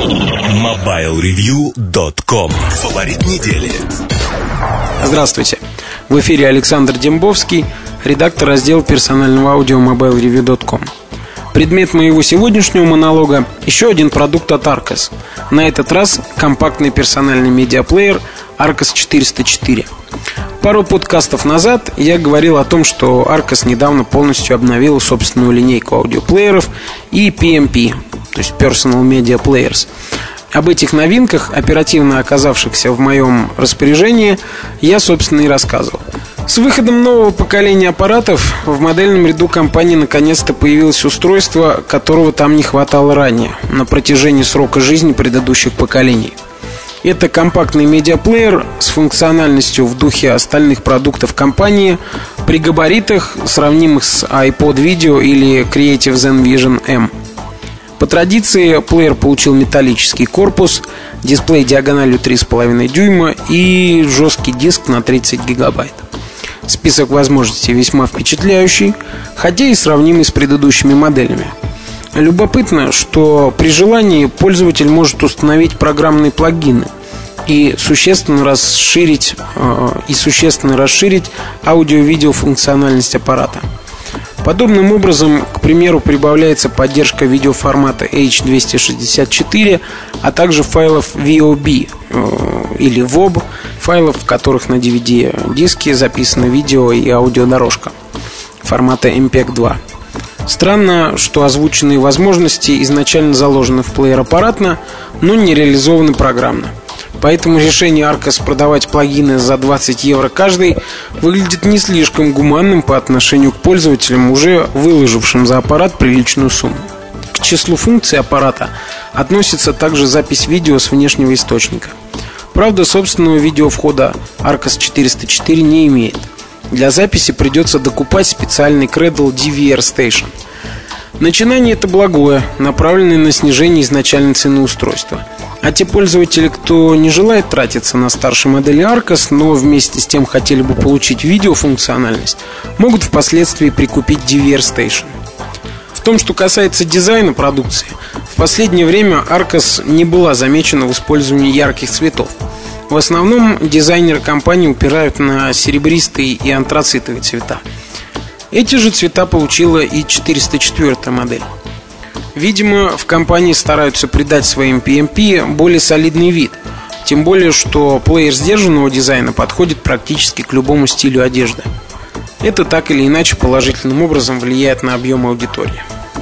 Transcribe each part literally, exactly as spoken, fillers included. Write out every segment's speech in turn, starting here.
мобайл ревью точка ком. Фаворит недели. Здравствуйте. В эфире Александр Дембовский, редактор раздела персонального аудио мобайл ревью точка ком. Предмет моего сегодняшнего монолога – еще один продукт от Arcos. На этот раз компактный персональный медиаплеер Arcos четыреста четыре. Пару подкастов назад я говорил о том, что Arcos недавно полностью обновила собственную линейку аудиоплееров и пи эм пи, то есть Personal Media Players. Об этих новинках, оперативно оказавшихся в моем распоряжении, я, собственно, и рассказывал. С выходом нового поколения аппаратов в модельном ряду компании наконец-то появилось устройство, которого там не хватало ранее, на протяжении срока жизни предыдущих поколений. Это компактный медиаплеер с функциональностью в духе остальных продуктов компании, при габаритах, сравнимых с iPod Video или Creative Zen Vision M. По традиции, плеер получил металлический корпус, дисплей диагональю три с половиной дюйма и жесткий диск на тридцать гигабайт. Список возможностей весьма впечатляющий, хотя и сравнимый с предыдущими моделями. Любопытно, что при желании пользователь может установить программные плагины и существенно расширить, э, и существенно расширить аудио-видео функциональность аппарата. Подобным образом, к примеру, прибавляется поддержка видеоформата эйч двести шестьдесят четыре, а также файлов ви о би э, или вооб, файлов, в которых на ди ви ди-диске записано видео и аудиодорожка формата эм пег два. Странно, что озвученные возможности изначально заложены в плеер аппаратно, но не реализованы программно. Поэтому решение Arcos продавать плагины за двадцать евро каждый выглядит не слишком гуманным по отношению к пользователям, уже выложившим за аппарат приличную сумму. К числу функций аппарата относится также запись видео с внешнего источника. Правда, собственного видеовхода Arcos четыреста четыре не имеет. Для записи придется докупать специальный Cradle ди ви ар Station. Начинание это благое, направленное на снижение изначальной цены устройства. А те пользователи, кто не желает тратиться на старшей модели Arcos, но вместе с тем хотели бы получить видеофункциональность, могут впоследствии прикупить ди ви ар Station. В том, что касается дизайна продукции, в последнее время Arcos не была замечена в использовании ярких цветов. В основном дизайнеры компании упирают на серебристые и антрацитовые цвета. Эти же цвета получила и четыреста четвёртая модель. Видимо, в компании стараются придать своим пи эм пи более солидный вид. Тем более, что плеер сдержанного дизайна подходит практически к любому стилю одежды. Это так или иначе положительным образом влияет на объем аудитории.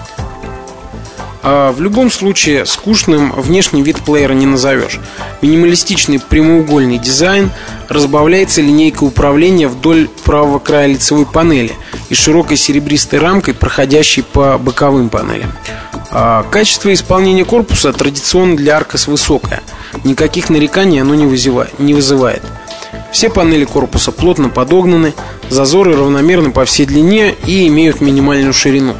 А в любом случае, скучным внешний вид плеера не назовешь. Минималистичный прямоугольный дизайн, разбавляется линейкой управления вдоль правого края лицевой панели и широкой серебристой рамкой, проходящей по боковым панелям. А качество исполнения корпуса традиционно для Arcos высокое. Никаких нареканий оно не вызывает, не вызывает. Все панели корпуса плотно подогнаны, зазоры равномерны по всей длине и имеют минимальную ширину.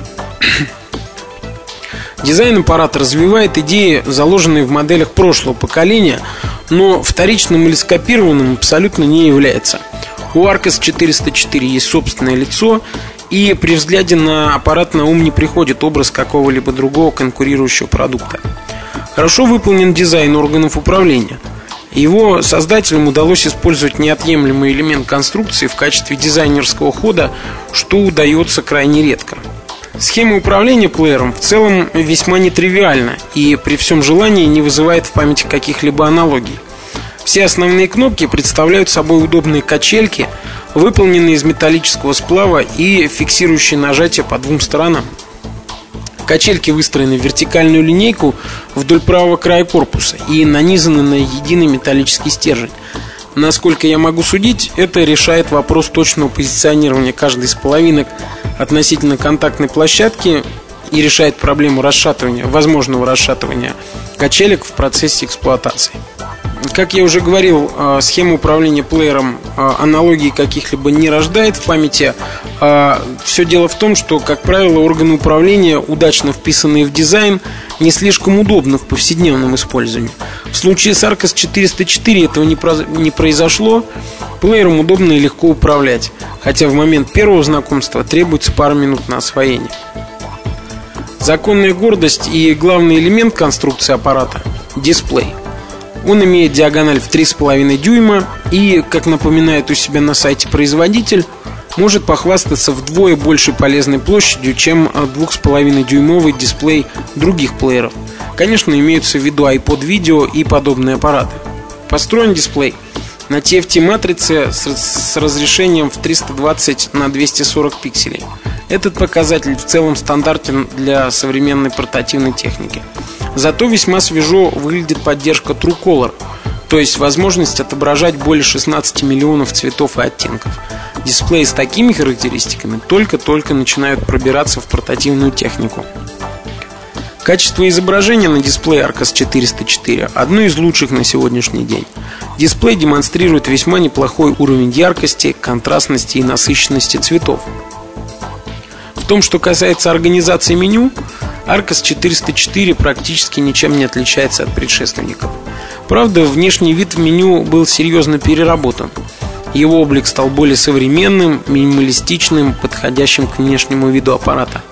Дизайн аппарата развивает идеи, заложенные в моделях прошлого поколения, но вторичным или скопированным абсолютно не является. У Arcos четыреста четыре есть собственное лицо, и при взгляде на аппарат на ум не приходит образ какого-либо другого конкурирующего продукта. Хорошо выполнен дизайн органов управления. Его создателям удалось использовать неотъемлемый элемент конструкции в качестве дизайнерского хода, что удается крайне редко. Схема управления плеером в целом весьма нетривиальна и при всем желании не вызывает в памяти каких-либо аналогий. Все основные кнопки представляют собой удобные качельки, выполненные из металлического сплава и фиксирующие нажатия по двум сторонам. Качельки выстроены в вертикальную линейку вдоль правого края корпуса и нанизаны на единый металлический стержень. Насколько я могу судить, это решает вопрос точного позиционирования каждой из половинок относительно контактной площадки и решает проблему расшатывания, возможного расшатывания качелек в процессе эксплуатации. Как я уже говорил, схема управления плеером аналогии каких-либо не рождает в памяти. Все дело в том, что, как правило, органы управления, удачно вписанные в дизайн, не слишком удобны в повседневном использовании. В случае с Arcos четыреста четыре этого не произошло. Плеером удобно и легко управлять, хотя в момент первого знакомства требуется пара минут на освоение. Законная гордость и главный элемент конструкции аппарата Дисплей. Он имеет диагональ в три с половиной дюйма и, как напоминает у себя на сайте производитель, может похвастаться вдвое большей полезной площадью, чем два с половиной дюймовый дисплей других плееров. Конечно, имеются в виду iPod Video и подобные аппараты. Построен дисплей на ти эф ти-матрице с разрешением в триста двадцать на двести сорок пикселей. Этот показатель в целом стандартен для современной портативной техники. Зато весьма свежо выглядит поддержка TrueColor, то есть возможность отображать более шестнадцати миллионов цветов и оттенков. Дисплеи с такими характеристиками только-только начинают пробираться в портативную технику. Качество изображения на дисплее Arcos четыреста четыре одно из лучших на сегодняшний день. Дисплей демонстрирует весьма неплохой уровень яркости, контрастности и насыщенности цветов. В том, что касается организации меню, Arcos четыреста четыре практически ничем не отличается от предшественников. Правда, внешний вид в меню был серьезно переработан. Его облик стал более современным, минималистичным, подходящим к внешнему виду аппарата.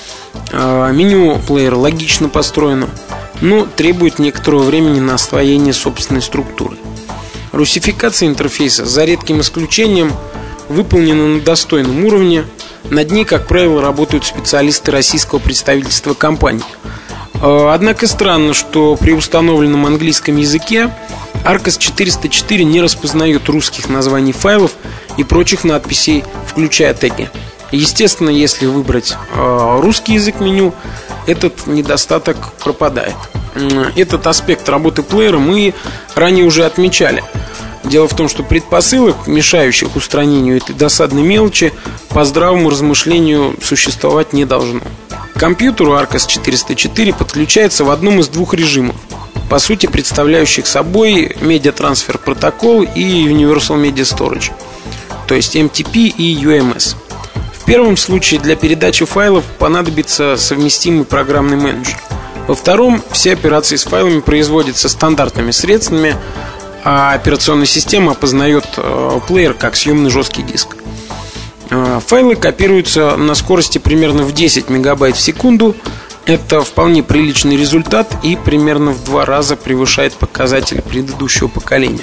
Меню плеера логично построено, но требует некоторого времени на освоение собственной структуры. Русификация интерфейса, за редким исключением, выполнена на достойном уровне. Над ней, как правило, работают специалисты российского представительства компании. Однако странно, что при установленном английском языке Arcos четыреста четыре не распознает русских названий файлов и прочих надписей, включая теги. Естественно, если выбрать э, русский язык меню, этот недостаток пропадает. Этот аспект работы плеера мы ранее уже отмечали. Дело в том, что предпосылок, мешающих устранению этой досадной мелочи, по здравому размышлению существовать не должно. К компьютеру Arcos четыреста четыре подключается в одном из двух режимов, по сути представляющих собой Media Transfer Protocol и Universal Media Storage, то есть эм ти пи и ю эм эс. В первом случае для передачи файлов понадобится совместимый программный менеджер. Во втором все операции с файлами производятся стандартными средствами, а операционная система опознает э, плеер как съемный жесткий диск. э, Файлы копируются на скорости примерно в десять мегабайт в секунду. Это вполне приличный результат и примерно в два раза превышает показатели предыдущего поколения.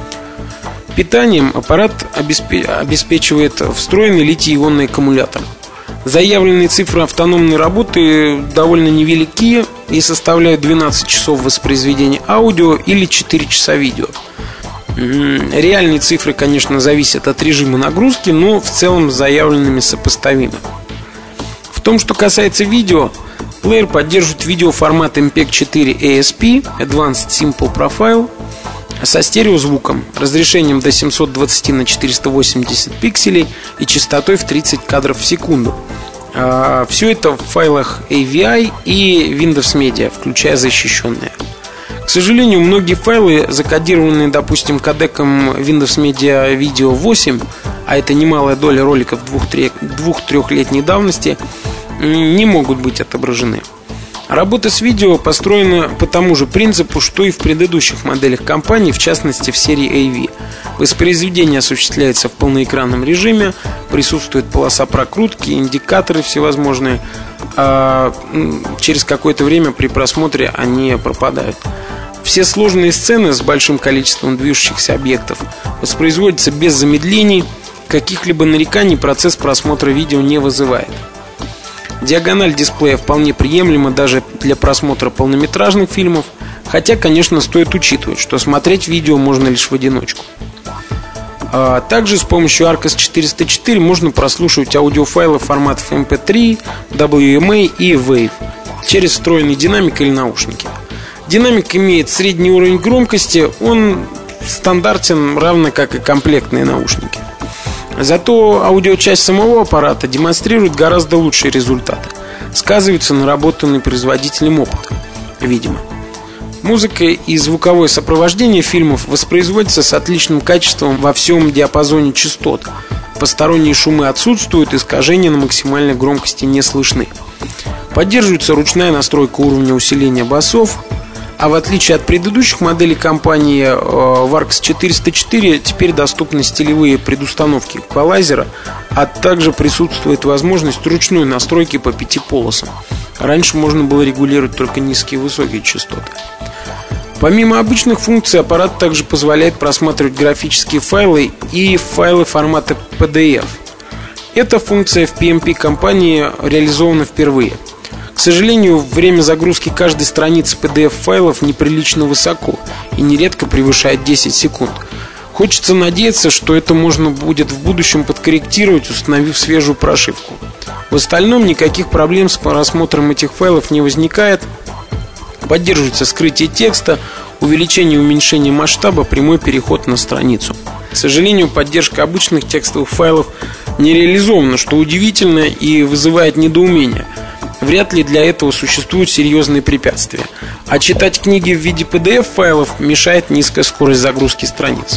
Питанием аппарат обеспечивает встроенный литий-ионный аккумулятор. Заявленные цифры автономной работы довольно невелики и составляют двенадцать часов воспроизведения аудио или четыре часа видео. Реальные цифры, конечно, зависят от режима нагрузки, но в целом с заявленными сопоставимы. В том, что касается видео, плеер поддерживает видеоформат эм пег четыре эй эс пи Advanced Simple Profile со стереозвуком, разрешением до семьсот двадцать на четыреста восемьдесят пикселей и частотой в тридцать кадров в секунду. Все это в файлах эй ви ай и Windows Media, включая защищенные. К сожалению, многие файлы, закодированные, допустим, кодеком Windows Media Video восемь, а это немалая доля роликов двух-трехлетней давности, не могут быть отображены. Работа с видео построена по тому же принципу, что и в предыдущих моделях компании, в частности в серии эй ви. Воспроизведение осуществляется в полноэкранном режиме, присутствует полоса прокрутки, индикаторы всевозможные, а через какое-то время при просмотре они пропадают. Все сложные сцены с большим количеством движущихся объектов воспроизводятся без замедлений, каких-либо нареканий процесс просмотра видео не вызывает. Диагональ дисплея вполне приемлема даже для просмотра полнометражных фильмов, хотя, конечно, стоит учитывать, что смотреть видео можно лишь в одиночку. А также с помощью Arcos четыреста четыре можно прослушивать аудиофайлы форматов эм пи три, дабл ю эм эй и Wave через встроенный динамик или наушники. Динамик имеет средний уровень громкости, он стандартен, равно как и комплектные наушники. Зато аудиочасть самого аппарата демонстрирует гораздо лучшие результаты. Сказывается наработанный производителем опыт, видимо. Музыка и звуковое сопровождение фильмов воспроизводятся с отличным качеством во всем диапазоне частот. Посторонние шумы отсутствуют, искажения на максимальной громкости не слышны. Поддерживается ручная настройка уровня усиления басов. А в отличие от предыдущих моделей компании, в Arcos четыреста четыре теперь доступны стилевые предустановки эквалайзера, а также присутствует возможность ручной настройки по пяти полосам. Раньше можно было регулировать только низкие и высокие частоты. Помимо обычных функций, аппарат также позволяет просматривать графические файлы и файлы формата пи ди эф. Эта функция в пи эм пи компании реализована впервые. К сожалению, время загрузки каждой страницы пи ди эф-файлов неприлично высоко и нередко превышает десять секунд. Хочется надеяться, что это можно будет в будущем подкорректировать, установив свежую прошивку. В остальном никаких проблем с просмотром этих файлов не возникает. Поддерживается скрытие текста, увеличение и уменьшение масштаба, прямой переход на страницу. К сожалению, поддержка обычных текстовых файлов не реализована, что удивительно и вызывает недоумение. Вряд ли для этого существуют серьезные препятствия. А читать книги в виде пи ди эф-файлов мешает низкая скорость загрузки страниц.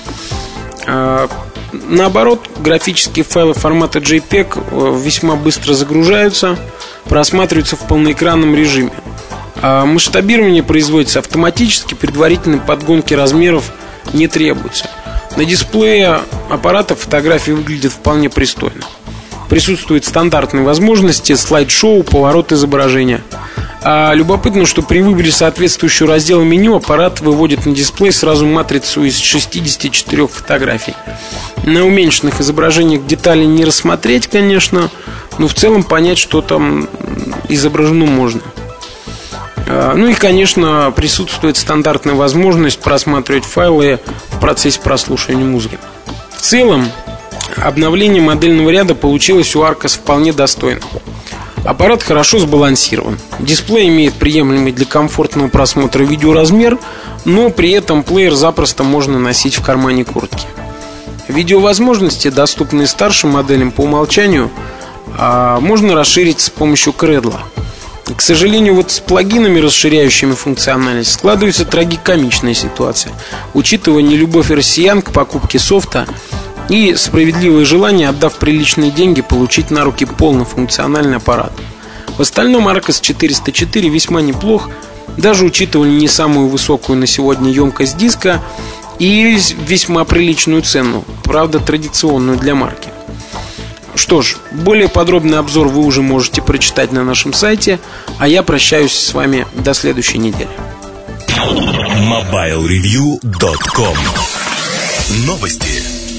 Наоборот, графические файлы формата джей пег весьма быстро загружаются, просматриваются в полноэкранном режиме. А масштабирование производится автоматически, предварительной подгонки размеров не требуется. На дисплее аппарата фотографии выглядят вполне пристойно. Присутствуют стандартные возможности, слайд-шоу, поворот изображения. А любопытно, что при выборе соответствующего раздела меню аппарат выводит на дисплей сразу матрицу из шестидесяти четырёх фотографий. На уменьшенных изображениях деталей не рассмотреть, конечно, но в целом понять, что там изображено, можно. Ну и, конечно, присутствует стандартная возможность просматривать файлы в процессе прослушивания музыки. В целом, обновление модельного ряда получилось у Arcos вполне достойно. Аппарат хорошо сбалансирован. Дисплей имеет приемлемый для комфортного просмотра видеоразмер, но при этом плеер запросто можно носить в кармане куртки. Видеовозможности, доступные старшим моделям по умолчанию, можно расширить с помощью Cradle. К сожалению, вот с плагинами, расширяющими функциональность, складывается трагикомичная ситуация, учитывая нелюбовь россиян к покупке софта и справедливое желание, отдав приличные деньги, получить на руки полнофункциональный аппарат. В остальном Arcos четыреста четыре весьма неплох, даже учитывая не самую высокую на сегодня емкость диска и весьма приличную цену, правда традиционную для марки. Что ж, более подробный обзор вы уже можете прочитать на нашем сайте, а я прощаюсь с вами до следующей недели. мобайл ревью точка ком. Новости.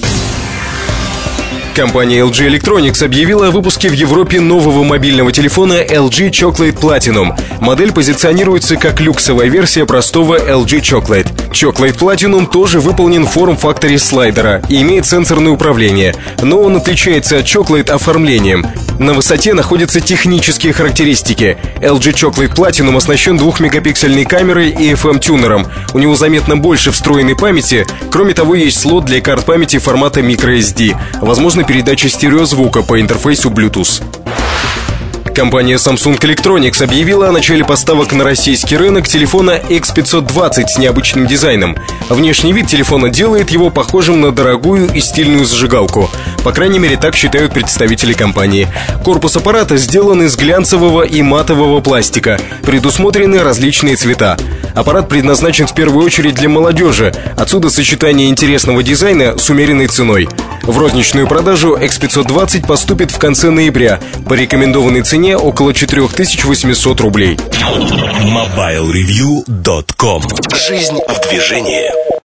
Компания эл джи Electronics объявила о выпуске в Европе нового мобильного телефона эл джи Chocolate Platinum. Модель позиционируется как люксовая версия простого эл джи Chocolate. Chocolate Platinum тоже выполнен в форм-факторе слайдера и имеет сенсорное управление, но он отличается от Chocolate оформлением. На высоте находятся технические характеристики. эл джи Chocolate Platinum оснащен двухмегапиксельной камерой и эф эм-тюнером. У него заметно больше встроенной памяти. Кроме того, есть слот для карт памяти формата microSD. Возможно, передача стереозвука по интерфейсу Bluetooth. Компания Samsung Electronics объявила о начале поставок на российский рынок телефона икс пятьсот двадцать с необычным дизайном. Внешний вид телефона делает его похожим на дорогую и стильную зажигалку. По крайней мере, так считают представители компании. Корпус аппарата сделан из глянцевого и матового пластика. Предусмотрены различные цвета. Аппарат предназначен в первую очередь для молодежи. Отсюда сочетание интересного дизайна с умеренной ценой. В розничную продажу икс пятьсот двадцать поступит в конце ноября. По рекомендованной цене около четыре тысячи восемьсот рублей. мобайл ревью точка ком. Жизнь в движении.